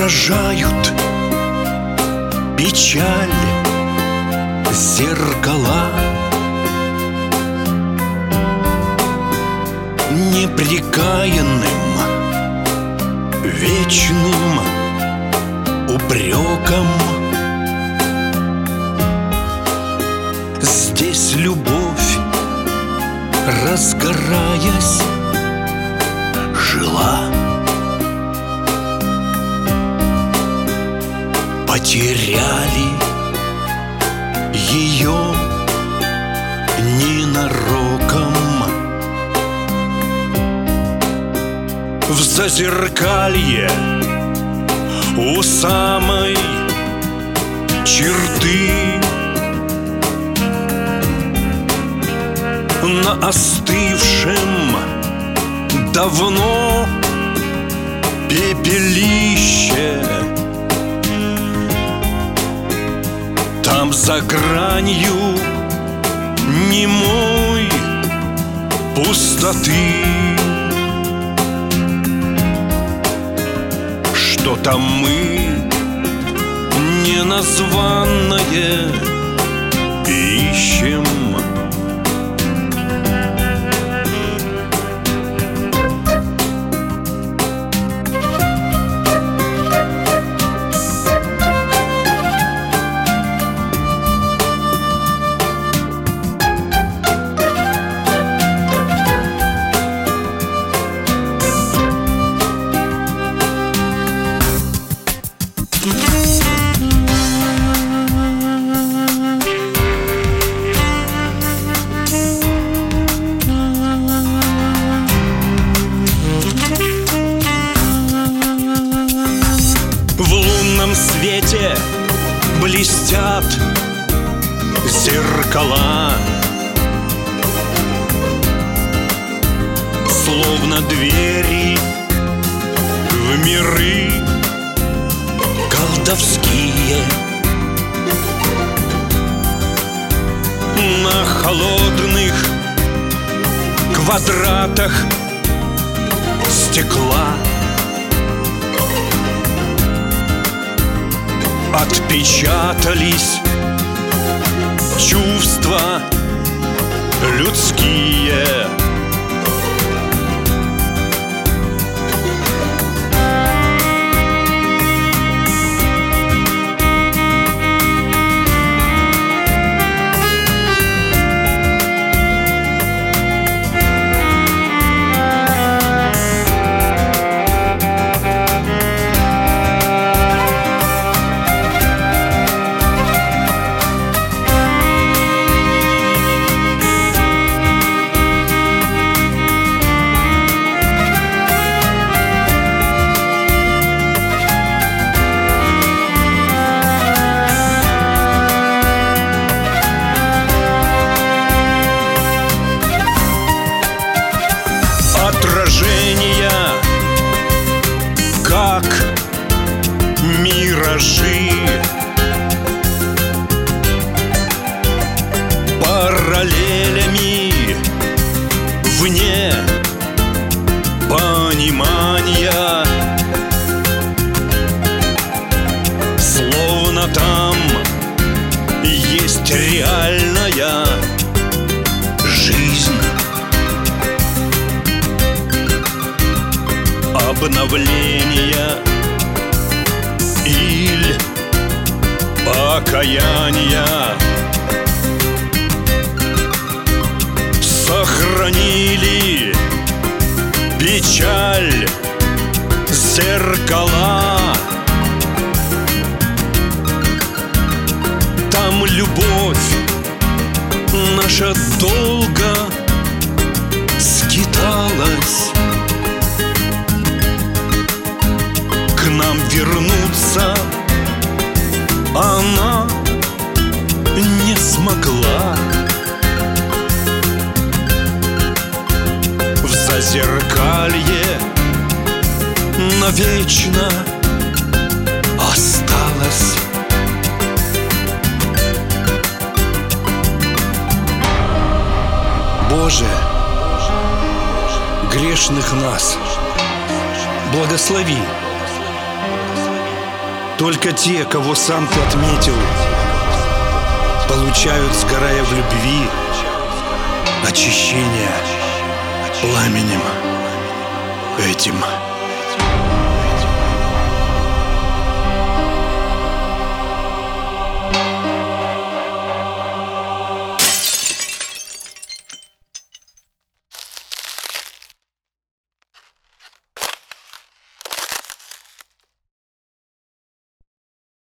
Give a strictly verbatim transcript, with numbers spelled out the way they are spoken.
отражают печаль зеркала. Непрекаянным, вечным упреком здесь любовь, разгораясь, жила. Потеряли ее ненароком. В зазеркалье у самой черты на остывшем давно пепелище. Там за гранью немой пустоты что-то мы неназванное ищем. В лунном свете блестят зеркала, словно двери в миры колдовские. На холодных квадратах стекла отпечатались чувства людские. Отражения, как миражи, параллелями вне понимания, словно там есть реальная жизнь. Обновления или покаяния сохранили печаль зеркала. Там любовь наша долго скиталась. К нам вернуться она не смогла. В зазеркалье навечно осталась. Боже, грешных нас благослови. Только те, кого сам ты отметил, получают, сгорая в любви, очищение пламенем этим.